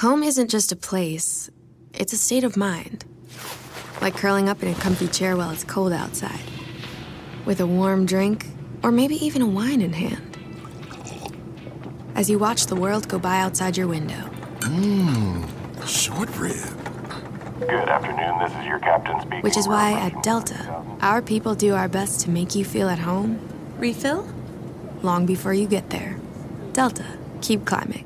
Home isn't just a place, it's a state of mind. Like curling up in a comfy chair while it's cold outside, with a warm drink, or maybe even a wine in hand. As you watch the world go by outside your window. Short rib. Good afternoon, this is your captain speaking. Which is why at Delta, our people do our best to make you feel at home. Refill? Long before you get there. Delta, keep climbing.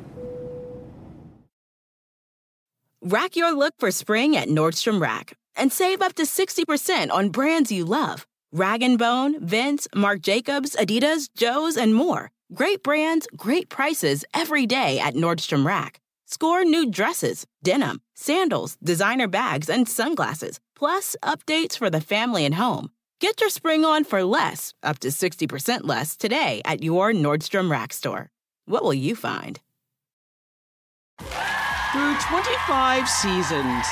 Rack your look for spring at Nordstrom Rack and save up to 60% on brands you love. Rag & Bone, Vince, Marc Jacobs, Adidas, Joe's, and more. Great brands, great prices every day at Nordstrom Rack. Score new dresses, denim, sandals, designer bags, and sunglasses, plus updates for the family and home. Get your spring on for less, up to 60% less, today at your Nordstrom Rack store. What will you find? Through 25 seasons,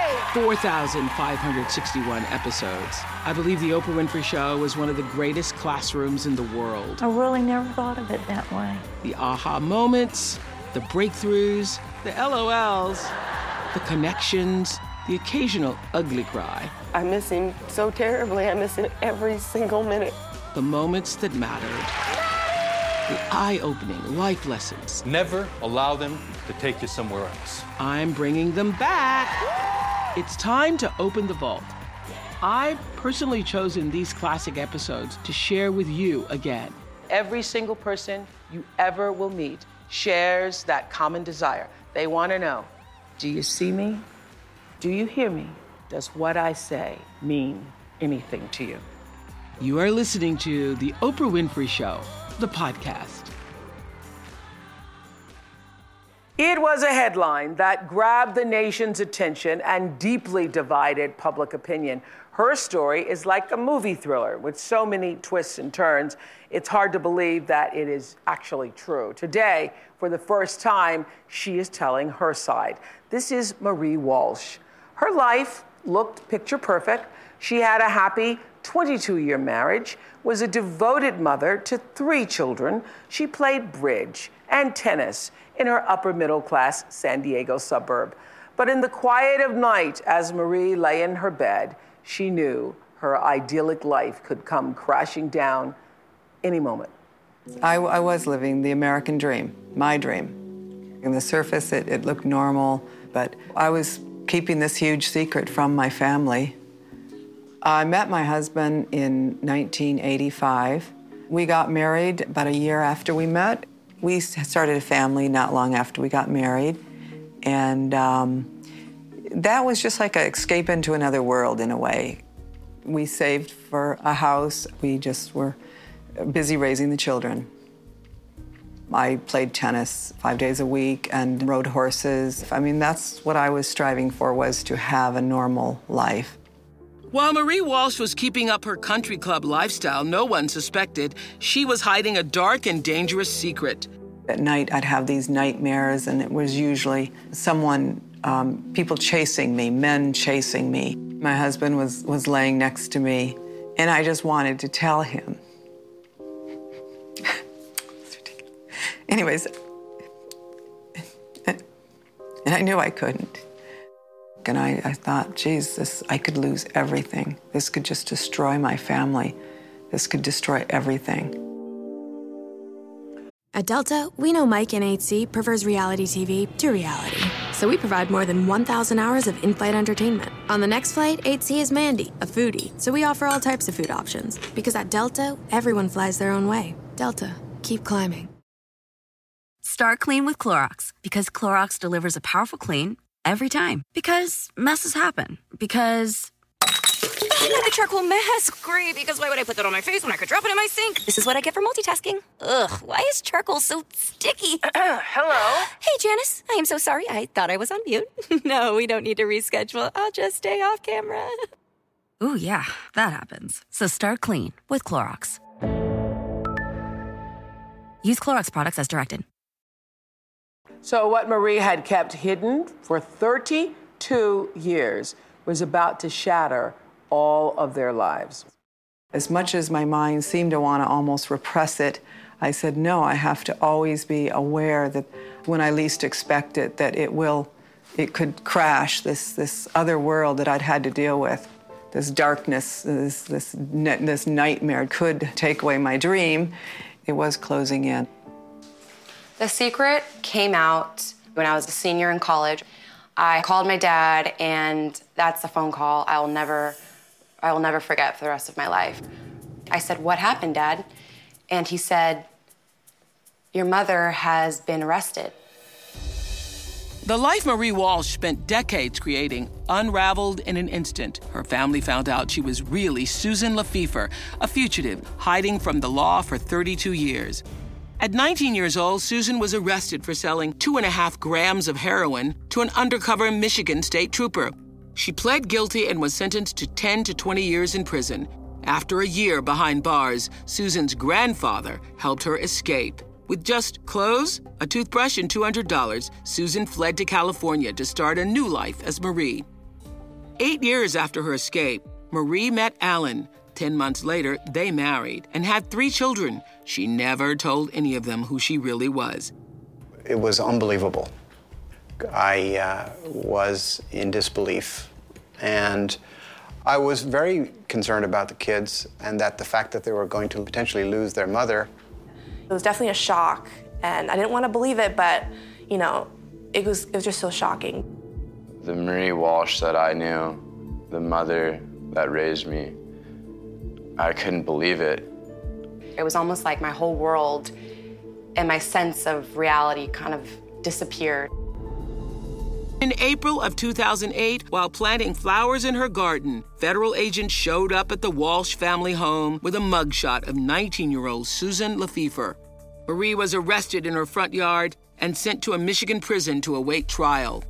4,561 episodes, I believe The Oprah Winfrey Show was one of the greatest classrooms in the world. I really never thought of it that way. The aha moments, the breakthroughs, the LOLs, the connections, the occasional ugly cry. I miss him so terribly. I miss him every single minute. The moments that mattered. The eye-opening life lessons. Never allow them to take you somewhere else. I'm bringing them back. It's time to open the vault. I've personally chosen these classic episodes to share with you again. Every single person you ever will meet shares that common desire. They want to know, do you see me? Do you hear me? Does what I say mean anything to you? You are listening to The Oprah Winfrey Show, the podcast. It was a headline that grabbed the nation's attention and deeply divided public opinion. Her story is like a movie thriller with so many twists and turns, it's hard to believe that it is actually true. Today, for the first time, she is telling her side. This is Marie Walsh. Her life looked picture perfect. She had a happy 22-year marriage, was a devoted mother to 3 children. She played bridge and tennis in her upper middle class San Diego suburb. But in the quiet of night, as Marie lay in her bed, she knew her idyllic life could come crashing down any moment. I was living the American dream, my dream. On the surface, it looked normal, but I was keeping this huge secret from my family. I met my husband in 1985. We got married about a year after we met. We started a family not long after we got married. And that was just like an escape into another world in a way. We saved for a house. We just were busy raising the children. I played tennis 5 days a week and rode horses. I mean, that's what I was striving for, was to have a normal life. While Marie Walsh was keeping up her country club lifestyle, no one suspected she was hiding a dark and dangerous secret. At night, I'd have these nightmares, and it was usually people chasing me, men chasing me. My husband was laying next to me, and I just wanted to tell him. It's ridiculous. Anyways, and I knew I couldn't. And I thought, geez, I could lose everything. This could just destroy my family. This could destroy everything. At Delta, we know Mike in 8C prefers reality TV to reality. So we provide more than 1,000 hours of in-flight entertainment. On the next flight, 8C is Mandy, a foodie. So we offer all types of food options. Because at Delta, everyone flies their own way. Delta, keep climbing. Start clean with Clorox, because Clorox delivers a powerful clean every time. Because messes happen. Because I got the charcoal mask. Great, because why would I put that on my face when I could drop it in my sink? This is what I get for multitasking. Ugh, why is charcoal so sticky? Hello? Hey, Janice. I am so sorry. I thought I was on mute. No, we don't need to reschedule. I'll just stay off camera. Ooh, yeah, that happens. So start clean with Clorox. Use Clorox products as directed. So what Marie had kept hidden for 32 years was about to shatter all of their lives. As much as my mind seemed to want to almost repress it, I said, no, I have to always be aware that when I least expect it, that it could crash, this other world that I'd had to deal with. This darkness, this nightmare could take away my dream. It was closing in. The secret came out when I was a senior in college. I called my dad, and that's a phone call I will never forget for the rest of my life. I said, "What happened, Dad?" And he said, "Your mother has been arrested." The life Marie Walsh spent decades creating unraveled in an instant. Her family found out she was really Susan LaFever, a fugitive hiding from the law for 32 years. At 19 years old, Susan was arrested for selling 2.5 grams of heroin to an undercover Michigan state trooper. She pled guilty and was sentenced to 10 to 20 years in prison. After a year behind bars, Susan's grandfather helped her escape. With just clothes, a toothbrush, and $200, Susan fled to California to start a new life as Marie. 8 years after her escape, Marie met Alan. 10 months later, they married and had 3 children. She never told any of them who she really was. It was unbelievable. I was in disbelief, and I was very concerned about the kids and that the fact that they were going to potentially lose their mother. It was definitely a shock, and I didn't want to believe it, but, you know, it was just so shocking. The Marie Walsh that I knew, the mother that raised me, I couldn't believe it. It was almost like my whole world and my sense of reality kind of disappeared. In April of 2008, while planting flowers in her garden, federal agents showed up at the Walsh family home with a mugshot of 19-year-old Susan LaFever. Marie was arrested in her front yard and sent to a Michigan prison to await trial.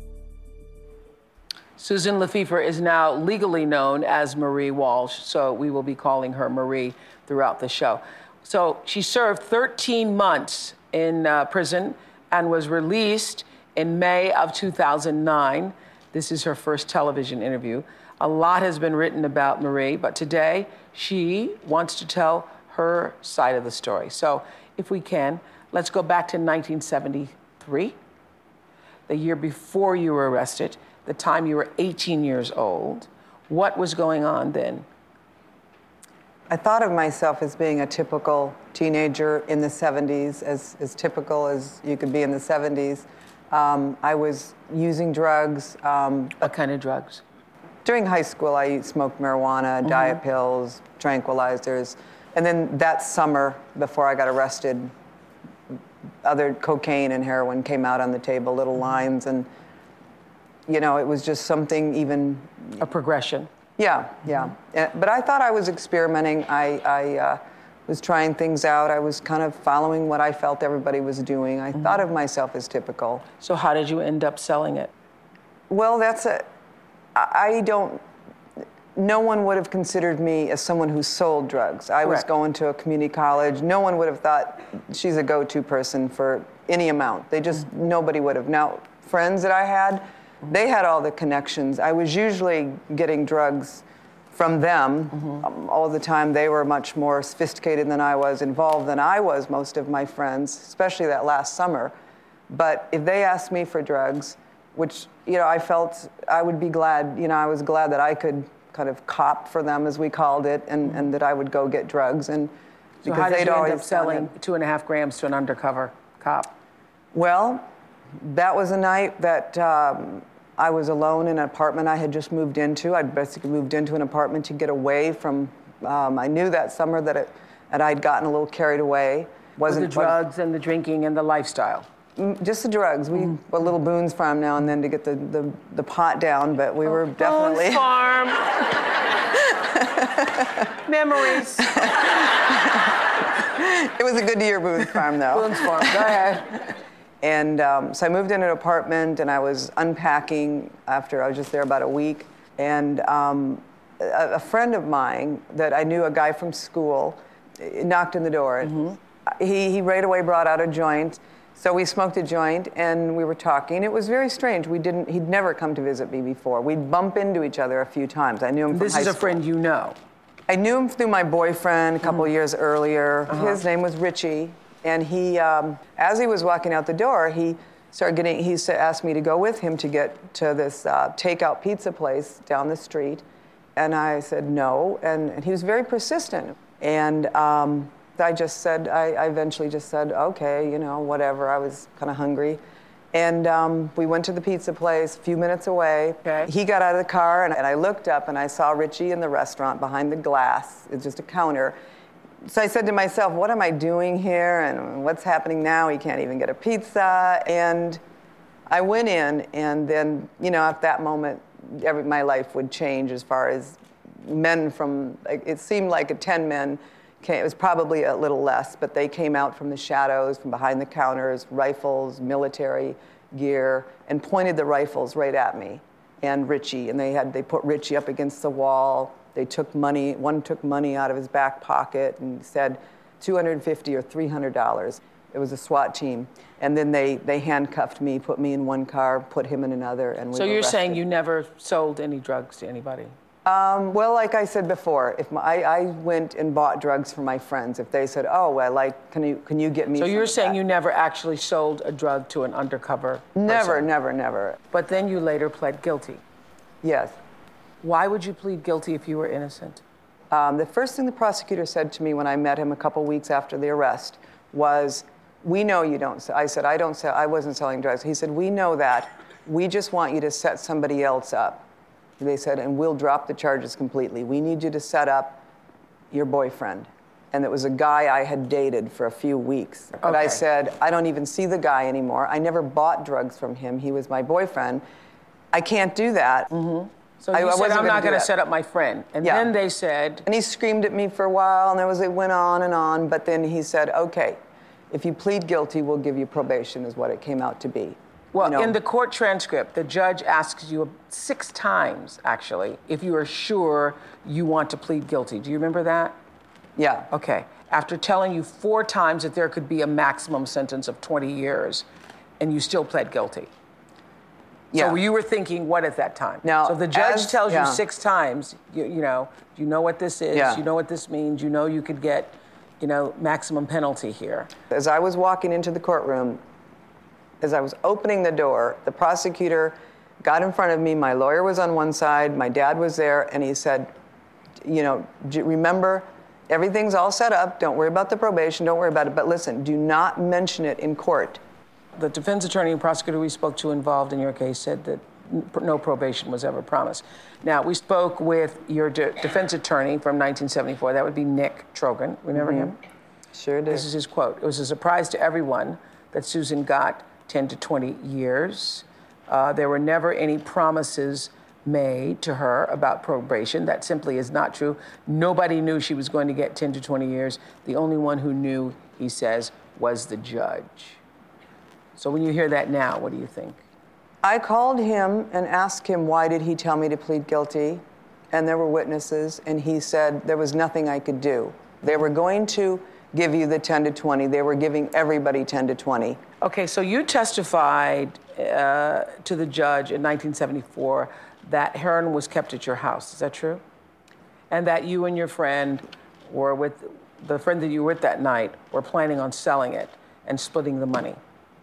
Susan LaFever is now legally known as Marie Walsh, so we will be calling her Marie throughout the show. So she served 13 months in prison and was released in May of 2009. This is her first television interview. A lot has been written about Marie, but today she wants to tell her side of the story. So if we can, let's go back to 1973, the year before you were arrested, the time you were 18 years old. What was going on then? I thought of myself as being a typical teenager in the 70s, as typical as you could be in the 70s. I was using drugs. What kind of drugs? During high school, I smoked marijuana, diet pills, tranquilizers. And then that summer, before I got arrested, other cocaine and heroin came out on the table, little lines. And, you know, it was just something even... A progression. Yeah. But I thought I was experimenting. I was trying things out. I was kind of following what I felt everybody was doing. I thought of myself as typical. So how did you end up selling it? Well, no one would have considered me as someone who sold drugs. I was going to a community college. No one would have thought she's a go-to person for any amount. Nobody would have. Now, friends that I had, they had all the connections. I was usually getting drugs from them all the time. They were much more sophisticated than I was, involved than I was, most of my friends, especially that last summer. But if they asked me for drugs, which, you know, I felt I would be glad, you know, I was glad that I could kind of cop for them, as we called it, and that I would go get drugs. And so how did you end up selling 2.5 grams to an undercover cop? Well, that was a night that I was alone in an apartment I had just moved into. I'd basically moved into an apartment to get away from, I knew that summer that I'd gotten a little carried away. With the drugs and the drinking and the lifestyle? Just the drugs. We put little Boone's Farm now and then to get the pot down, but we were definitely... Boone's Farm. Memories. It was a good year, Boone's Farm, though. Boone's Farm, go ahead. And so I moved into an apartment, and I was unpacking after I was just there about a week. And a friend of mine that I knew, a guy from school, knocked on the door. And he right away brought out a joint. So we smoked a joint, and we were talking. It was very strange. He'd never come to visit me before. We'd bump into each other a few times. I knew him from high school. This is a friend you know? I knew him through my boyfriend a couple years earlier. His name was Richie, and he, as he was walking out the door, he asked me to go with him to get to this takeout pizza place down the street, and I said no, and he was very persistent, and I eventually just said, okay, you know, whatever. I was kind of hungry. And we went to the pizza place a few minutes away. Okay. He got out of the car, and I looked up, and I saw Richie in the restaurant behind the glass. It's just a counter. So I said to myself, what am I doing here, and what's happening now? He can't even get a pizza. And I went in, and then, you know, at that moment, my life would change as far as men from, it seemed like 10 men came. It was probably a little less, but they came out from the shadows, from behind the counters, rifles, military gear, and pointed the rifles right at me and Richie. And they put Richie up against the wall. They took money. One took money out of his back pocket and said $250 or $300. It was a SWAT team. And then they handcuffed me, put me in one car, put him in another, and we were So you're arrested. saying you never sold any drugs to anybody? Well, like I said before, if I went and bought drugs for my friends, if they said, "Oh, well, can you get me?" So some you're of saying that? you never actually sold a drug to an undercover Never, person? never. But then you later pled guilty. Yes. Why would you plead guilty if you were innocent? The first thing the prosecutor said to me when I met him a couple weeks after the arrest was, "We know you don't sell." I said, I wasn't selling drugs. He said, "We know that. We just want you to set somebody else up." They said, "And we'll drop the charges completely. We need you to set up your boyfriend." And it was a guy I had dated for a few weeks. But I said, "I don't even see the guy anymore. I never bought drugs from him. He was my boyfriend. I can't do that." Mm-hmm. So you said, "I'm not going to set up my friend." And then they said... And he screamed at me for a while, and it went on and on. But then he said, "Okay, if you plead guilty, we'll give you probation," is what it came out to be. Well, in the court transcript, the judge asks you 6 times, actually, if you are sure you want to plead guilty. Do you remember that? Yeah. Okay. After telling you 4 times that there could be a maximum sentence of 20 years, and you still pled guilty. Yeah. So you were thinking what at that time? Now, so if the judge tells you 6 times, you know what this is, you know what this means, you know you could get, maximum penalty here. As I was walking into the courtroom, as I was opening the door, the prosecutor got in front of me. My lawyer was on one side, my dad was there, and he said, remember, everything's all set up. Don't worry about the probation. Don't worry about it. But listen, do not mention it in court. The defense attorney and prosecutor we spoke to involved in your case said that no probation was ever promised. Now, we spoke with your defense attorney from 1974. That would be Nick Trogan. Remember him? Sure do. This is his quote. "It was a surprise to everyone that Susan got 10 to 20 years. There were never any promises made to her about probation. That simply is not true. Nobody knew she was going to get 10 to 20 years. The only one who knew," he says, "was the judge." So when you hear that now, what do you think? I called him and asked him, why did he tell me to plead guilty? And there were witnesses, and he said there was nothing I could do. They were going to give you the 10 to 20. They were giving everybody 10 to 20. Okay, so you testified to the judge in 1974 that heroin was kept at your house. Is that true? And that you and your friend were with, the friend that you were with that night, were planning on selling it and splitting the money.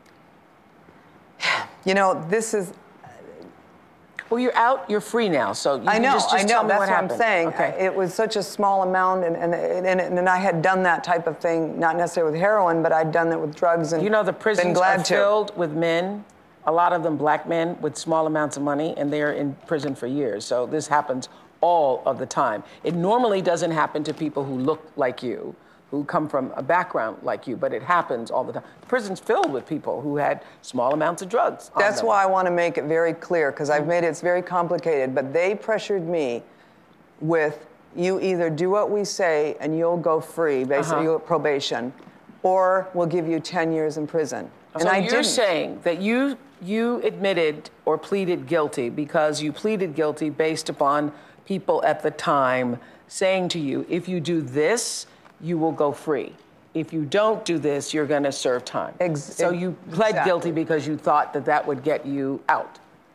This is... Well, you're out, you're free now, so you I know, just tell me that's what happened. I'm saying. Okay. It was such a small amount, and I had done that type of thing, not necessarily with heroin, but I'd done it with drugs, and the prisons are filled with men, a lot of them black men with small amounts of money, and they're in prison for years. So this happens all of the time. It normally doesn't happen to people who look like you, who come from a background like you, but it happens all the time. The prison's filled with people who had small amounts of drugs on That's them. why I want to make it very clear, because I've made it's very complicated, but they pressured me with, you either do what we say and you'll go free, basically you'll get probation, or we'll give you 10 years in prison. And So I you're didn't. saying that you admitted or pleaded guilty because you pleaded guilty based upon people at the time saying to you, if you do this, you will go free. If you don't do this, you're going to serve time. So you pled guilty because you thought that would get you out.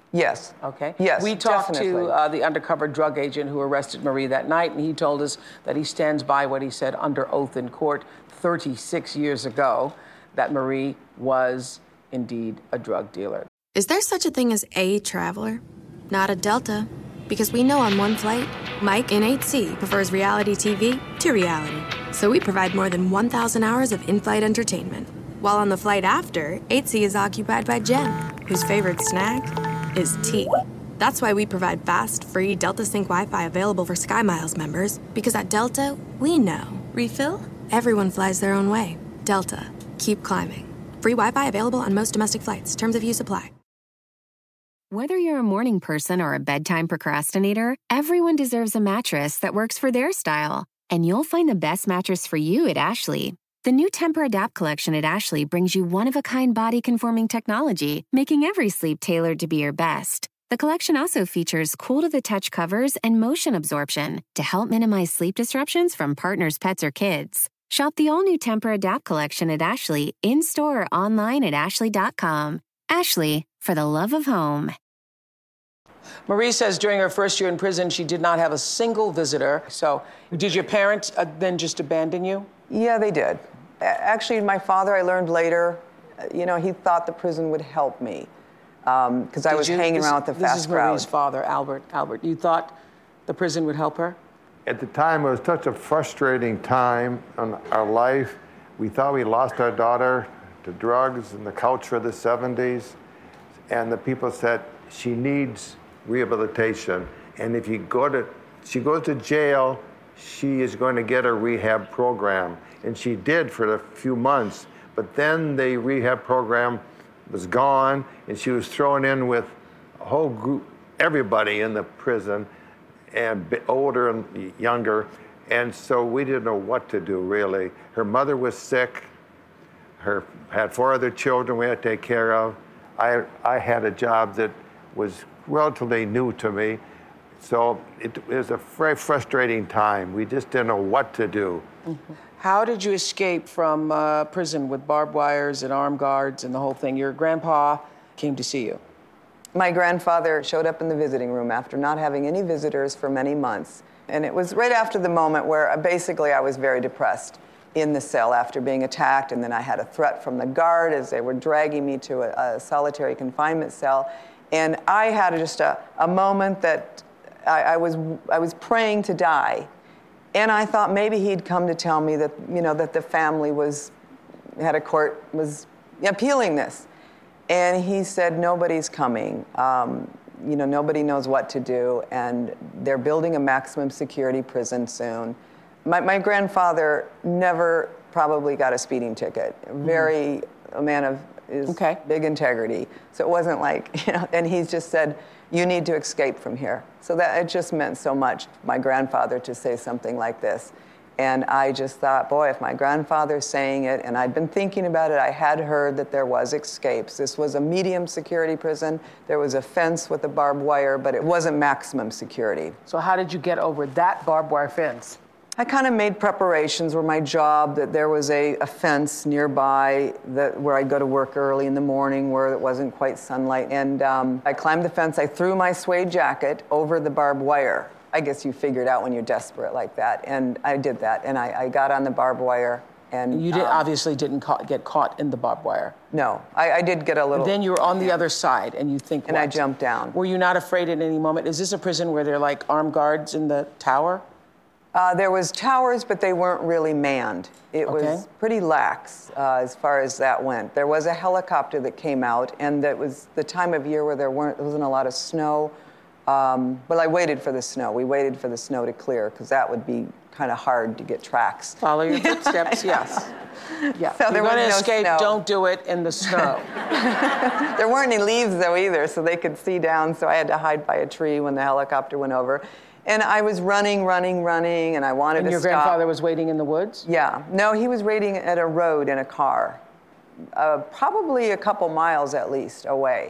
Yes. Okay. Yes, We talked definitely. to the undercover drug agent who arrested Marie that night, and he told us that he stands by what he said under oath in court 36 years ago, that Marie was indeed a drug dealer. Is there such a thing as a traveler? Not a Delta. Because we know on one flight, Mike in 8C prefers reality TV to reality. So we provide more than 1,000 hours of in-flight entertainment. While on the flight after, 8C is occupied by Jen, whose favorite snack is tea. That's why we provide fast, free Delta Sync Wi-Fi available for SkyMiles members. Because at Delta, we know. Refill? Everyone flies their own way. Delta. Keep climbing. Free Wi-Fi available on most domestic flights. Terms of use apply. Whether you're a morning person or a bedtime procrastinator, everyone deserves a mattress that works for their style. And you'll find the best mattress for you at Ashley. The new Tempur-Adapt collection at Ashley brings you one-of-a-kind body-conforming technology, making every sleep tailored to be your best. The collection also features cool-to-the-touch covers and motion absorption to help minimize sleep disruptions from partners, pets, or kids. Shop the all-new Tempur-Adapt collection at Ashley, in-store or online at ashley.com. Ashley, for the love of home. Marie says during her first year in prison, she did not have a single visitor. So did your parents then just abandon you? Yeah, they did. Actually, my father, I learned later, he thought the prison would help me because I was hanging around with the fast crowd. This is Marie's father, Albert. Albert, you thought the prison would help her? At the time, it was such a frustrating time in our life. We thought we lost our daughter to drugs and the culture of the 70s. And the people said, she needs rehabilitation. And if she goes to jail, she is going to get a rehab program. And she did for a few months. But then the rehab program was gone, and she was thrown in with a whole group, everybody in the prison, and older and younger. And so we didn't know what to do, really. Her mother was sick. Had 4 other children we had to take care of. I had a job that was relatively new to me. So it was a very frustrating time. We just didn't know what to do. Mm-hmm. How did you escape from prison with barbed wires and armed guards and the whole thing? Your grandpa came to see you. My grandfather showed up in the visiting room after not having any visitors for many months. And it was right after the moment where basically I was very depressed in the cell after being attacked, and then I had a threat from the guard as they were dragging me to a solitary confinement cell. And I had just a moment that I was praying to die. And I thought maybe he'd come to tell me that, that the family was appealing this. And he said, nobody's coming. Nobody knows what to do, and they're building a maximum security prison soon. My grandfather never probably got a speeding ticket. A man of big integrity. So it wasn't like, and he just said, you need to escape from here. So that it just meant so much, my grandfather, to say something like this. And I just thought, boy, if my grandfather's saying it, and I'd been thinking about it, I had heard that there was escapes. This was a medium security prison. There was a fence with a barbed wire, but it wasn't maximum security. So how did you get over that barbed wire fence? I kind of made preparations where my job, that there was a fence nearby where I'd go to work early in the morning where it wasn't quite sunlight. And I climbed the fence. I threw my suede jacket over the barbed wire. I guess you figure it out when you're desperate like that. And I did that. And I got on the barbed wire. And you obviously didn't get caught in the barbed wire. No, I did get a little. And then you were on the other side, and you think, and I jumped down. Were you not afraid at any moment? Is this a prison where there are like armed guards in the tower? There was towers, but they weren't really manned. It was pretty lax as far as that went. There was a helicopter that came out, and that was the time of year where there wasn't a lot of snow. Well, I waited for the snow. We waited for the snow to clear, because that would be kind of hard to get tracks. Follow your footsteps, yes. Yeah. So you're going to escape, don't do it in the snow. There weren't any leaves, though, either, so they could see down, so I had to hide by a tree when the helicopter went over. And I was running, and I wanted to stop. And your grandfather was waiting in the woods? Yeah. No, he was waiting at a road in a car, probably a couple miles at least away.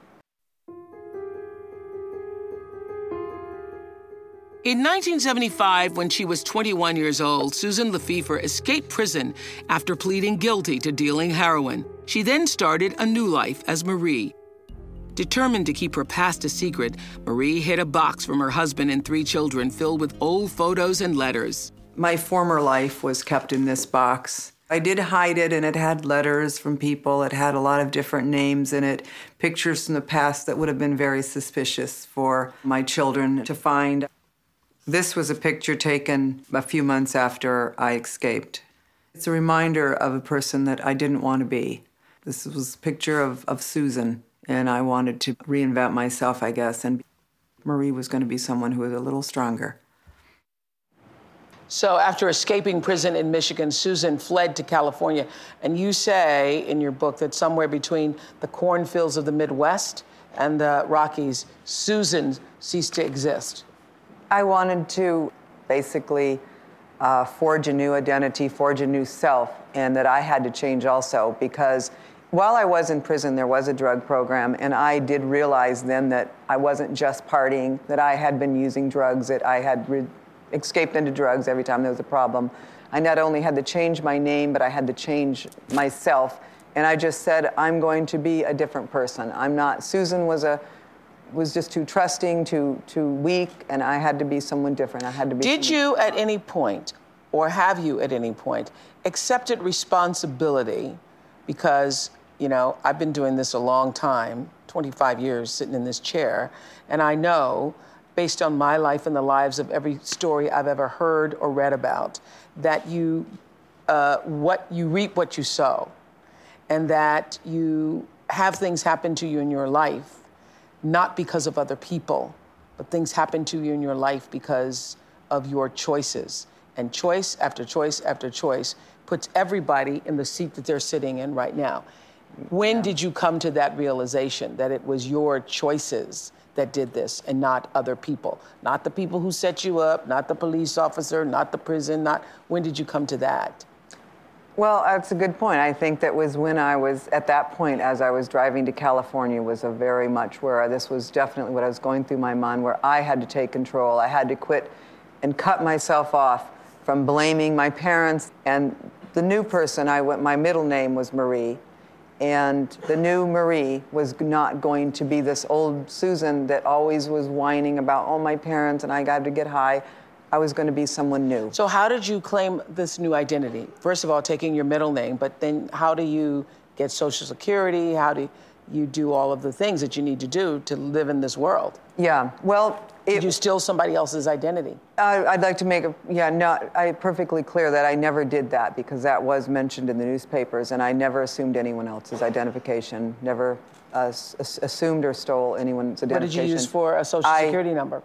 In 1975, when she was 21 years old, Susan Lefever escaped prison after pleading guilty to dealing heroin. She then started a new life as Marie. Determined to keep her past a secret, Marie hid a box from her husband and 3 children filled with old photos and letters. My former life was kept in this box. I did hide it, and it had letters from people. It had a lot of different names in it, pictures from the past that would have been very suspicious for my children to find. This was a picture taken a few months after I escaped. It's a reminder of a person that I didn't want to be. This was a picture of Susan, and I wanted to reinvent myself, I guess, and Marie was going to be someone who was a little stronger. So after escaping prison in Michigan, Susan fled to California. And you say in your book that somewhere between the cornfields of the Midwest and the Rockies, Susan ceased to exist. I wanted to basically forge a new identity, forge a new self, and that I had to change also, because while I was in prison, there was a drug program, and I did realize then that I wasn't just partying, that I had been using drugs, that I had escaped into drugs every time there was a problem. I not only had to change my name, but I had to change myself. And I just said, I'm going to be a different person. I'm not, Susan was just too trusting, too weak, and I had to be someone different. I had to be. Did you at any point, or have you at any point, accepted responsibility? Because, you know, I've been doing this a long time, 25 years sitting in this chair, and I know, based on my life and the lives of every story I've ever heard or read about, that you reap what you sow, and that you have things happen to you in your life, not because of other people, but things happen to you in your life because of your choices. And choice after choice after choice puts everybody in the seat that they're sitting in right now. When did you come to that realization that it was your choices that did this and not other people? Not the people who set you up, not the police officer, not the prison, when did you come to that? Well, that's a good point. I think that was when I was, at that point, as I was driving to California, was a very much where this was definitely what I was going through my mind, where I had to take control. I had to quit and cut myself off from blaming my parents. And the new person, my middle name was Marie. And the new Marie was not going to be this old Susan that always was whining about, oh, my parents, and I got to get high. I was going to be someone new. So how did you claim this new identity? First of all, taking your middle name, but then how do you get Social Security? How do you do all of the things that you need to do to live in this world? Yeah, well... Did you steal somebody else's identity? I'd like to make perfectly clear that I never did that, because that was mentioned in the newspapers, and I never assumed anyone else's identification, never assumed or stole anyone's identification. What did you use for a Social Security number?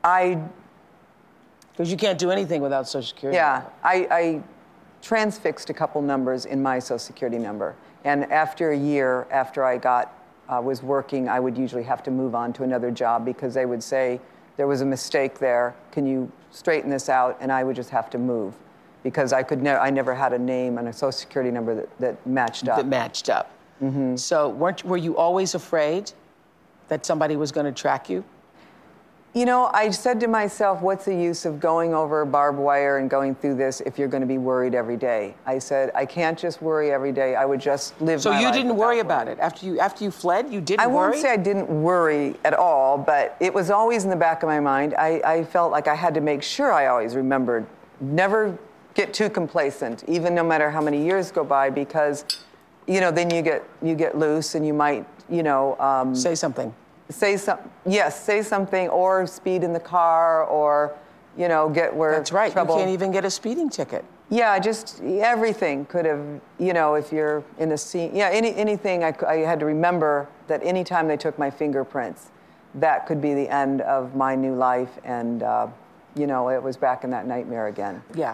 Because you can't do anything without Social Security. Yeah, I transfixed a couple numbers in my Social Security number, and after a year, after I was working, I would usually have to move on to another job, because they would say, there was a mistake there, can you straighten this out? And I would just have to move, because I never had a name and a Social Security number that matched up. That matched up. Mm-hmm. So were you always afraid that somebody was going to track you? You know, I said to myself, what's the use of going over barbed wire and going through this if you're going to be worried every day? I said, I can't just worry every day. I would just live my life. So you didn't worry about it? After you fled, you didn't worry? I won't say I didn't worry at all, but it was always in the back of my mind. I felt like I had to make sure I always remembered, never get too complacent, even no matter how many years go by, because, you know, then you get loose and you might, you know... say something. Say something, or speed in the car, or, you know, get where That's right. trouble. You can't even get a speeding ticket. Yeah, just everything could have, you know, if you're in a scene. Yeah, anything I had to remember that anytime they took my fingerprints, that could be the end of my new life, and, you know, it was back in that nightmare again. Yeah.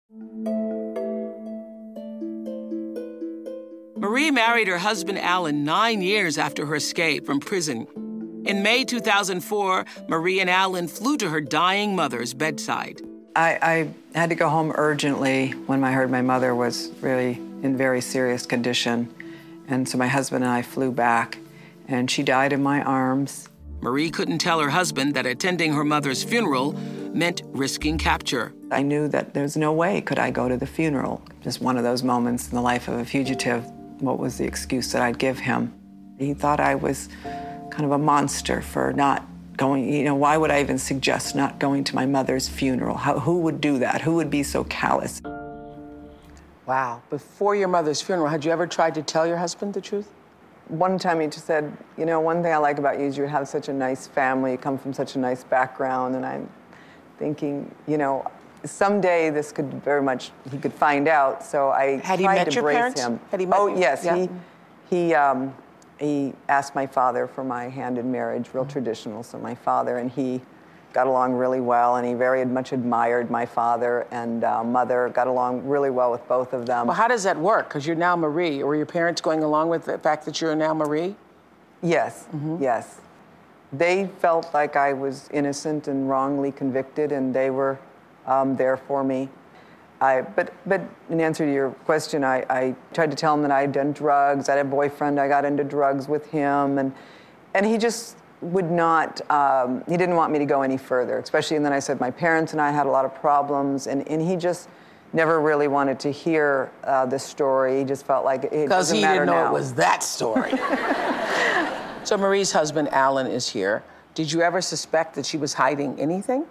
Marie married her husband, Alan, 9 years after her escape from prison. In May 2004, Marie and Alan flew to her dying mother's bedside. I had to go home urgently when I heard my mother was really in very serious condition. And so my husband and I flew back, and she died in my arms. Marie couldn't tell her husband that attending her mother's funeral meant risking capture. I knew that there's no way could I go to the funeral. Just one of those moments in the life of a fugitive. What was the excuse that I'd give him? He thought I was kind of a monster for not going, why would I even suggest not going to my mother's funeral? Who would do that? Who would be so callous? Wow. Before your mother's funeral, had you ever tried to tell your husband the truth? One time he just said, one thing I like about you is you have such a nice family, you come from such a nice background, and I'm thinking, someday this could very much, he could find out, so I tried to brace him. Had he met Oh, you? yes, Yeah. he asked my father for my hand in marriage, real traditional, so my father and he got along really well, and he very much admired my father and mother, got along really well with both of them. Well, how does that work? Because you're now Marie. Were your parents going along with the fact that you're now Marie? Yes, yes. They felt like I was innocent and wrongly convicted, and they were there for me. But in answer to your question, I tried to tell him that I had done drugs. I had a boyfriend. I got into drugs with him, and he just would not. He didn't want me to go any further, especially. And then I said my parents and I had a lot of problems, and he just never really wanted to hear the story. He just felt like it doesn't matter didn't know now. it was that story. So Marie's husband, Alan, is here. Did you ever suspect that she was hiding anything?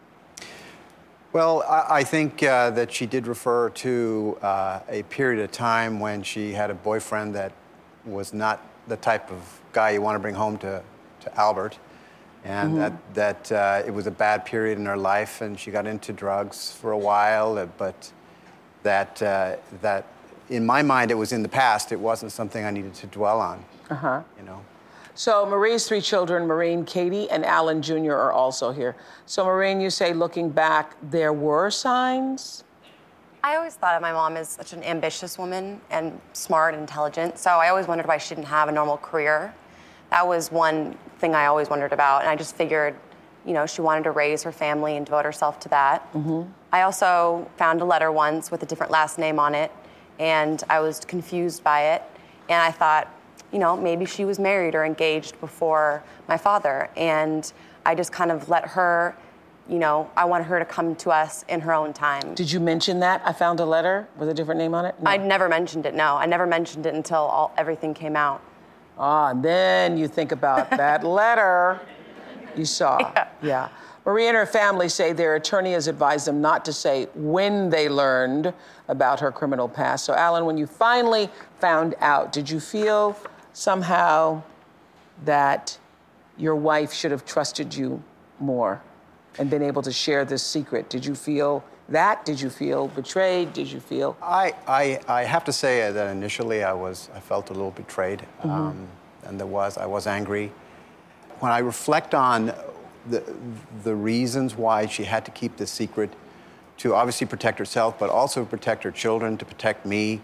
Well, I think that she did refer to a period of time when she had a boyfriend that was not the type of guy you want to bring home to Albert, and that it was a bad period in her life, and she got into drugs for a while, but that in my mind it was in the past. It wasn't something I needed to dwell on. So Marie's 3 children, Maureen, Katie, and Alan Jr. are also here. So Maureen, you say looking back, there were signs? I always thought of my mom as such an ambitious woman and smart and intelligent, so I always wondered why she didn't have a normal career. That was one thing I always wondered about, and I just figured, she wanted to raise her family and devote herself to that. I also found a letter once with a different last name on it, and I was confused by it, and I thought, maybe she was married or engaged before my father, and I just kind of let her, I wanted her to come to us in her own time. Did you mention that? I found a letter with a different name on it? No. I never mentioned it, no. I never mentioned it until everything came out. And then you think about that letter you saw. Yeah. Marie and her family say their attorney has advised them not to say when they learned about her criminal past. So, Alan, when you finally found out, did you feel somehow that your wife should have trusted you more and been able to share this secret? Did you feel that? Did you feel betrayed? Did you feel? I have to say that initially I felt a little betrayed, and I was angry. When I reflect on the reasons why she had to keep this secret, to obviously protect herself, but also protect her children, to protect me,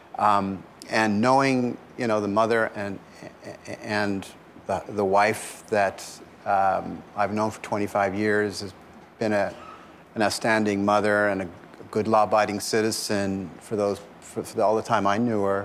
and knowing, the mother and the wife that I've known for 25 years, has been an outstanding mother and a good law-abiding citizen for all the time I knew her.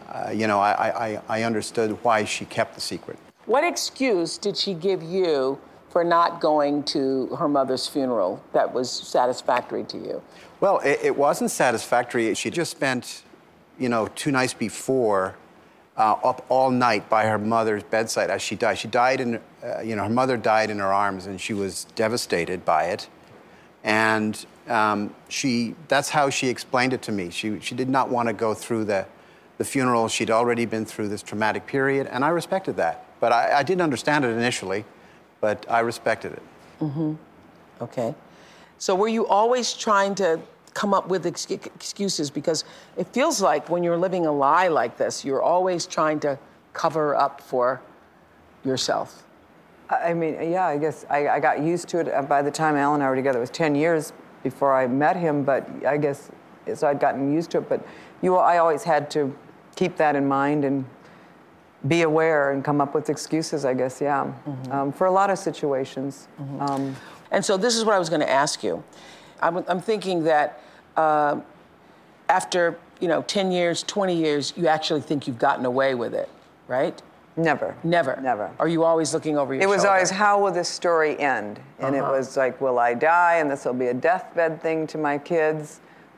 I understood why she kept the secret. What excuse did she give you for not going to her mother's funeral that was satisfactory to you? Well, it wasn't satisfactory. She just spent, 2 nights before up all night by her mother's bedside as she died. She died her mother died in her arms, and she was devastated by it. And that's how she explained it to me. She did not want to go through the funeral. She'd already been through this traumatic period, and I respected that. But I didn't understand it initially, but I respected it. Okay. So were you always trying to come up with excuses? Because it feels like when you're living a lie like this, you're always trying to cover up for yourself. I mean, yeah, I guess I got used to it. By the time Alan and I were together, it was 10 years before I met him, but I guess, so I'd gotten used to it. But I always had to keep that in mind and be aware and come up with excuses, I guess, yeah, for a lot of situations. And so this is what I was going to ask you. I'm thinking that after, 10 years, 20 years, you actually think you've gotten away with it, right? Never. Never? Are you always looking over your shoulder? It was always, how will this story end? And it was like, will I die and this will be a deathbed thing to my kids?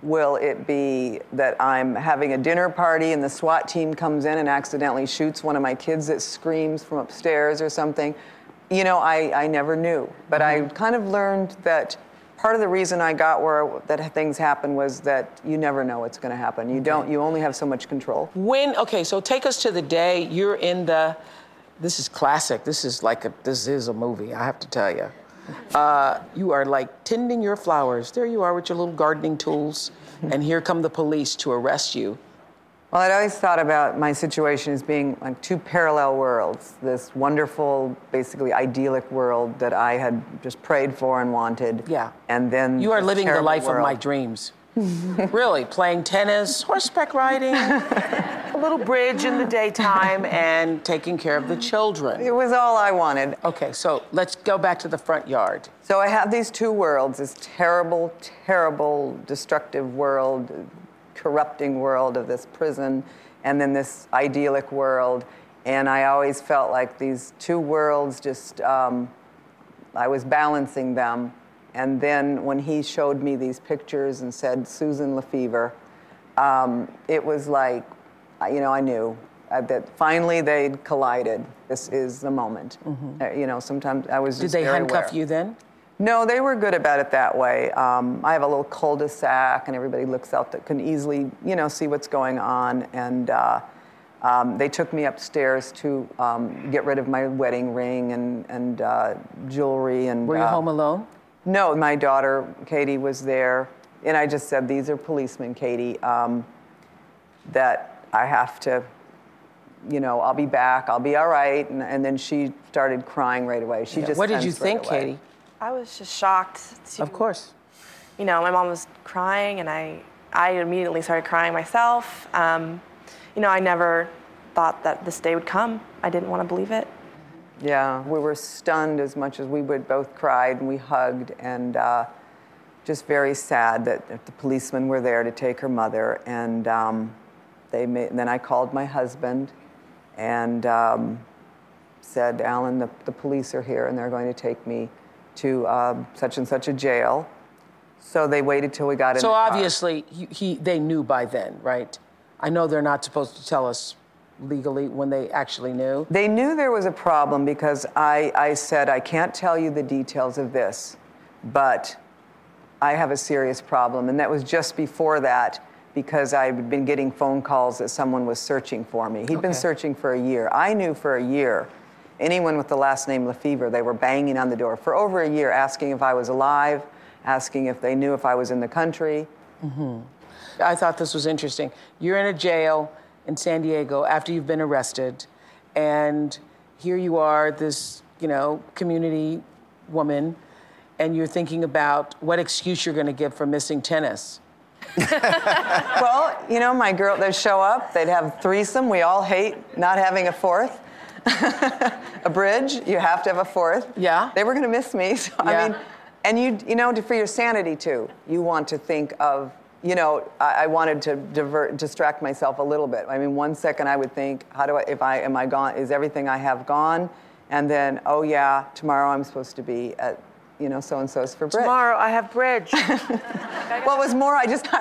Will it be that I'm having a dinner party and the SWAT team comes in and accidentally shoots one of my kids that screams from upstairs or something? You know, I never knew. But I kind of learned that part of the reason I got where that things happen was that you never know what's going to happen. You only have so much control. So take us to the day you're in this is classic. This is a movie, I have to tell you. You are like tending your flowers. There you are with your little gardening tools, and here come the police to arrest you. Well, I'd always thought about my situation as being like two parallel worlds. This wonderful, basically idyllic world that I had just prayed for and wanted. Yeah. And then you are living the life world. of my dreams. Really, playing tennis, horseback riding, a little bridge in the daytime, and taking care of the children. It was all I wanted. Okay, so let's go back to the front yard. So I have these two worlds, this terrible, terrible, destructive world, corrupting world of this prison, and then this idyllic world. And I always felt like these two worlds just, I was balancing them. And then when he showed me these pictures and said, Susan Lefevre, it was like, I knew that finally they'd collided. This is the moment. Sometimes I was just Did they very handcuff aware. you then? No, they were good about it that way. I have a little cul-de-sac, and everybody looks out that can easily, see what's going on. And they took me upstairs to get rid of my wedding ring and jewelry. And were you home alone? No, my daughter, Katie, was there. And I just said, these are policemen, Katie, that I have to, I'll be back, I'll be all right. And then she started crying right away. What did you think, Katie? I was just shocked. Of course. My mom was crying, and I immediately started crying myself. I never thought that this day would come. I didn't want to believe it. Yeah, we were stunned as much as we would both cried, and we hugged, and just very sad that the policemen were there to take her mother. And then I called my husband and said, Alan, the police are here, and they're going to take me to such and such a jail. So they waited till we got in the car. So obviously, they knew by then, right? I know they're not supposed to tell us legally when they actually knew. They knew there was a problem because I said, I can't tell you the details of this, but I have a serious problem. And that was just before that, because I'd been getting phone calls that someone was searching for me. He'd been searching for a year. I knew for a year, anyone with the last name Lefevre, they were banging on the door for over a year, asking if I was alive, asking if they knew if I was in the country. Mm-hmm. I thought this was interesting. You're in a jail in San Diego after you've been arrested, and here you are, this, community woman, and you're thinking about what excuse you're going to give for missing tennis. Well, my girl, they'd show up, they'd have threesome. We all hate not having a fourth. A bridge, you have to have a fourth. Yeah. They were going to miss me. So, yeah. And for your sanity too, you want to think of, I wanted to distract myself a little bit. 1 second I would think, am I gone? Is everything I have gone? And then, oh yeah, tomorrow I'm supposed to be at, so-and-so's for bridge. Tomorrow I have bridge. Well, it was more,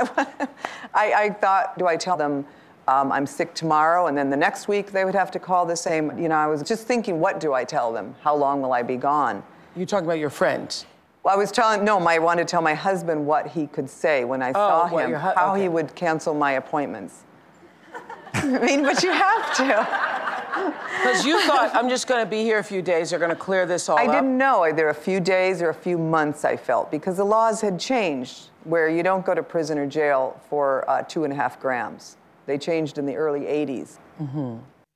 I thought, do I tell them I'm sick tomorrow? And then the next week they would have to call the same, I was just thinking, what do I tell them? How long will I be gone? You're talking about your friends? Well, I wanted to tell my husband what he could say when I saw him, how he would cancel my appointments. But you have to. Because you thought, I'm just going to be here a few days, they're going to clear this all up. I didn't know. Either a few days or a few months, I felt, because the laws had changed, where you don't go to prison or jail for 2.5 grams. They changed in the early 80s. Mm-hmm.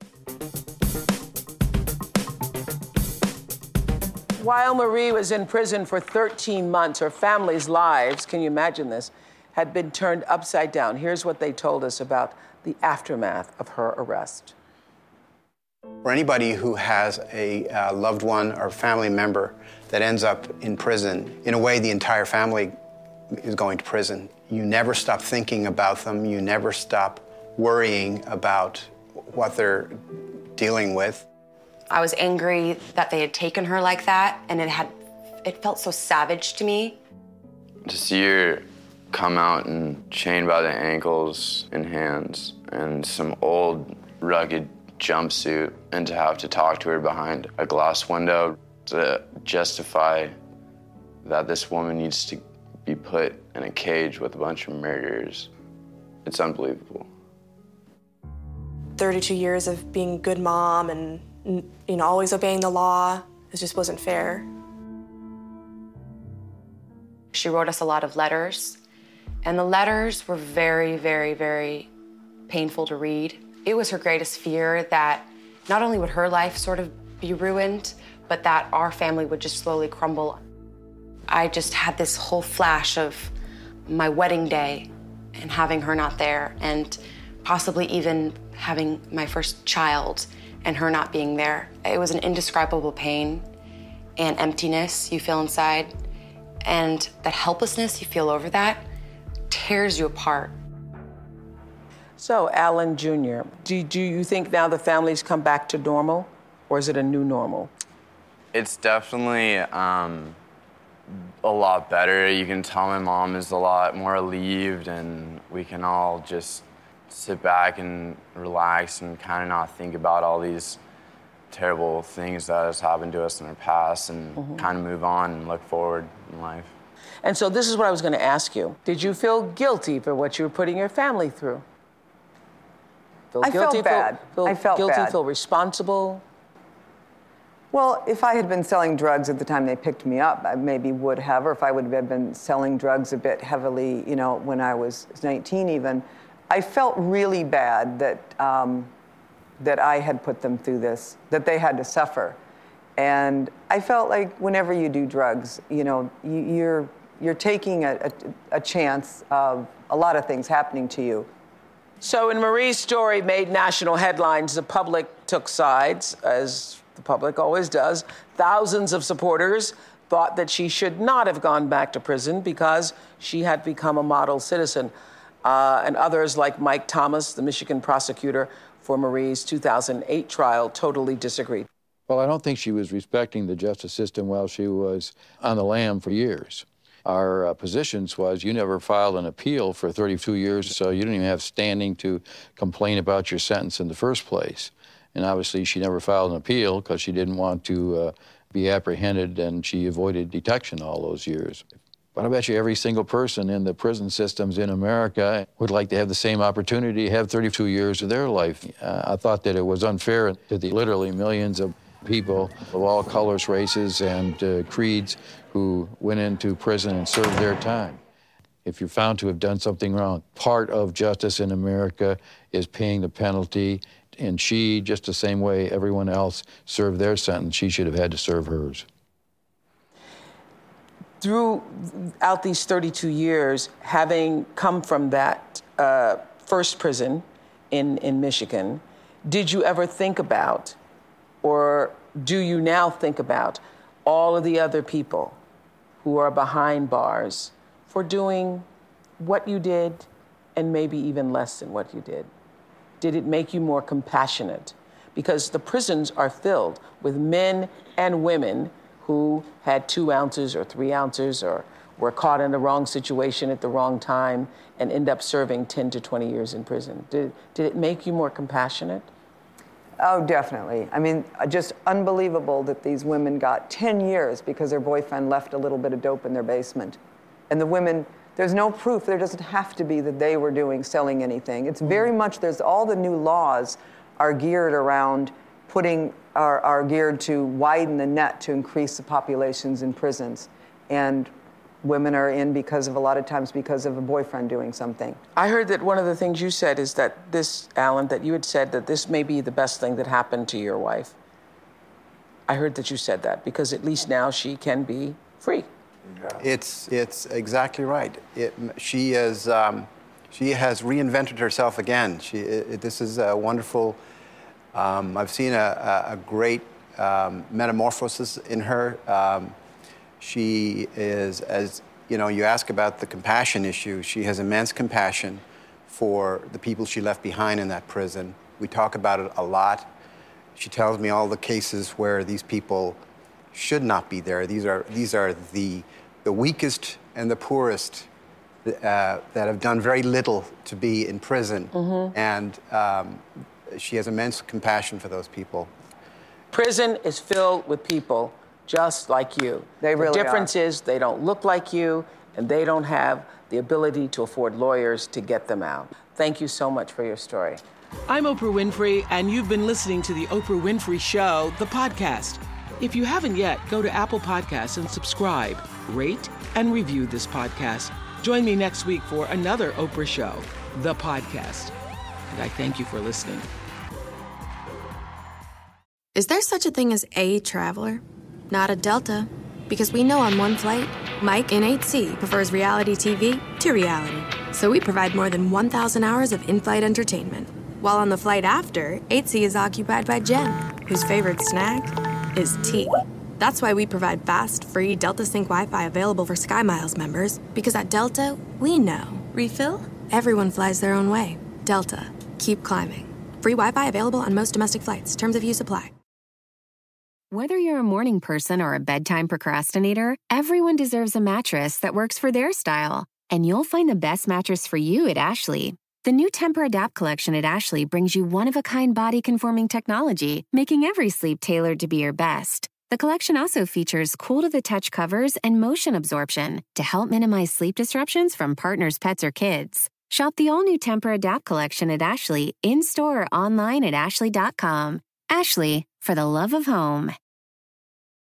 While Marie was in prison for 13 months, her family's lives, can you imagine this, had been turned upside down. Here's what they told us about the aftermath of her arrest. For anybody who has a loved one or family member that ends up in prison, in a way the entire family is going to prison. You never stop thinking about them. You never stop worrying about what they're dealing with. I was angry that they had taken her like that, and it felt so savage to me. To see her come out and chained by the ankles and hands and some old rugged jumpsuit, and to have to talk to her behind a glass window to justify that this woman needs to be put in a cage with a bunch of murderers. It's unbelievable. 32 years of being a good mom and, you know, always obeying the law, it just wasn't fair. She wrote us a lot of letters, and the letters were very, very, very painful to read. It was her greatest fear that not only would her life sort of be ruined, but that our family would just slowly crumble. I just had this whole flash of my wedding day and having her not there, and possibly even having my first child and her not being there. It was an indescribable pain and emptiness you feel inside, and that helplessness you feel over that tears you apart. So, Alan Jr., do you think now the family's come back to normal, or is it a new normal? It's definitely a lot better. You can tell my mom is a lot more relieved, and we can all just sit back and relax and kind of not think about all these terrible things that has happened to us in our past, and kind of move on and look forward in life. And so this is what I was going to ask you. Did you feel guilty for what you were putting your family through? I felt bad. I felt guilty, bad. feel responsible? Well, if I had been selling drugs at the time they picked me up, I maybe would have, or if I would have been selling drugs a bit heavily, you know, when I was 19 even, I felt really bad that that I had put them through this, that they had to suffer. And I felt like whenever you do drugs, you know, you're taking a chance of a lot of things happening to you. So when Marie's story made national headlines, the public took sides, as the public always does. Thousands of supporters thought that she should not have gone back to prison because she had become a model citizen. And others, like Mike Thomas, the Michigan prosecutor for Marie's 2008 trial, totally disagreed. Well, I don't think she was respecting the justice system while she was on the lam for years. Our positions was you never filed an appeal for 32 years, so you didn't even have standing to complain about your sentence in the first place. And obviously she never filed an appeal because she didn't want to be apprehended, and she avoided detection all those years. But I bet you every single person in the prison systems in America would like to have the same opportunity to have 32 years of their life. I thought that it was unfair to the literally millions of people of all colors, races, and creeds who went into prison and served their time. If you're found to have done something wrong, part of justice in America is paying the penalty, and she, just the same way everyone else served their sentence, she should have had to serve hers. Throughout these 32 years, having come from that first prison in Michigan, did you ever think about, or do you now think about, all of the other people who are behind bars for doing what you did and maybe even less than what you did? Did it make you more compassionate? Because the prisons are filled with men and women who had 2 ounces or 3 ounces or were caught in the wrong situation at the wrong time and end up serving 10 to 20 years in prison. Did it make you more compassionate? Oh, definitely. I mean, just unbelievable that these women got 10 years because their boyfriend left a little bit of dope in their basement. And the women, there's no proof. There doesn't have to be that they were selling anything. It's very much, there's all the new laws are geared around are geared to widen the net to increase the populations in prisons. And women are in because of, a lot of times, because of a boyfriend doing something. I heard that one of the things you said is that this, Alan, that you had said that this may be the best thing that happened to your wife. I heard that you said that because at least now she can be free. Yeah. It's exactly right. She has reinvented herself again. This is a wonderful. I've seen a great metamorphosis in her. She is, as you know, you ask about the compassion issue. She has immense compassion for the people she left behind in that prison. We talk about it a lot. She tells me all the cases where these people should not be there. These are the weakest and the poorest that have done very little to be in prison. And she has immense compassion for those people. Prison is filled with people just like you. They really The difference is they don't look like you, and they don't have the ability to afford lawyers to get them out. Thank you so much for your story. I'm Oprah Winfrey, and you've been listening to The Oprah Winfrey Show, the podcast. If you haven't yet, go to Apple Podcasts and subscribe, rate, and review this podcast. Join me next week for another Oprah Show, the podcast. And I thank you for listening. Is there such a thing as a traveler? Not a Delta. Because we know on one flight, Mike in 8C prefers reality TV to reality. So we provide more than 1,000 hours of in-flight entertainment. While on the flight after, 8C is occupied by Jen, whose favorite snack is tea. That's why we provide fast, free Delta Sync Wi-Fi available for SkyMiles members, because at Delta, we know. Refill? Everyone flies their own way. Delta. Keep climbing. Free Wi-Fi available on most domestic flights. Terms of use apply. Whether you're a morning person or a bedtime procrastinator, everyone deserves a mattress that works for their style. And you'll find the best mattress for you at Ashley. The new Tempur-Adapt collection at Ashley brings you one-of-a-kind body-conforming technology, making every sleep tailored to be your best. The collection also features cool-to-the-touch covers and motion absorption to help minimize sleep disruptions from partners, pets, or kids. Shop the all-new Tempur-Adapt collection at Ashley, in-store or online at ashley.com. Ashley, for the love of home.